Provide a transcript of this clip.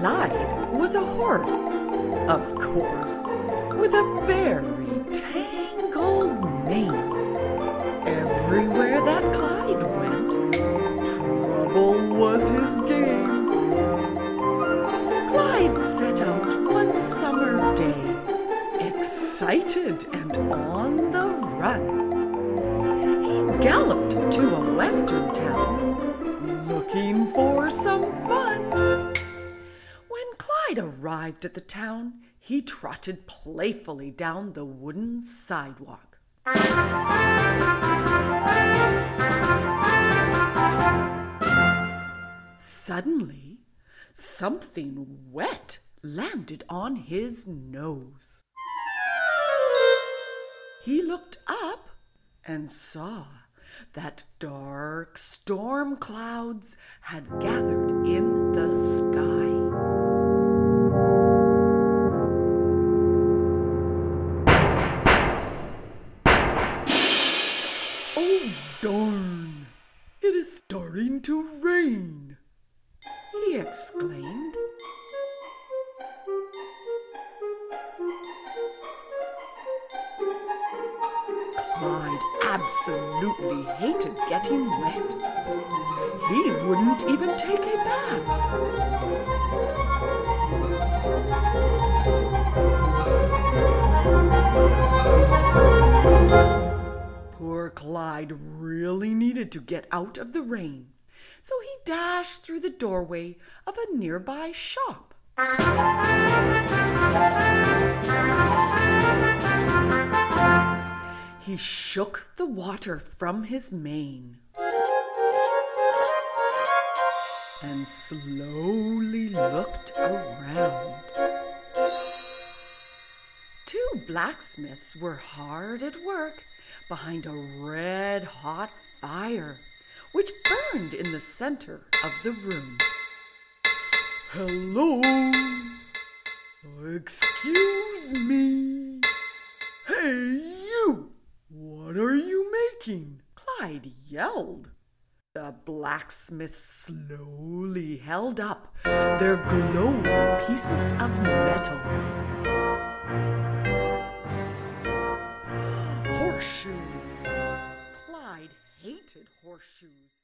Clyde was a horse, of course, with a very tangled mane. Everywhere that Clyde went, trouble was his game. Clyde set out one summer day, excited and on the run. He galloped to a western town, looking for some fun. When Clyde arrived at the town, he trotted playfully down the wooden sidewalk. Suddenly, something wet landed on his nose. He looked up and saw that dark storm clouds had gathered in the sky. "Oh, darn! It is starting to rain!" he exclaimed. Clyde absolutely hated getting wet. He wouldn't even take a bath. Poor Clyde really needed to get out of the rain, so he dashed through the doorway of a nearby shop. He shook the water from his mane and slowly looked around. Two blacksmiths were hard at work behind a red-hot fire, which burned in the center of the room. "Hello! Excuse me! Hey, you! What are you making?" Clyde yelled. The blacksmiths slowly held up their glowing pieces of metal. Horseshoes! Clyde hated horseshoes.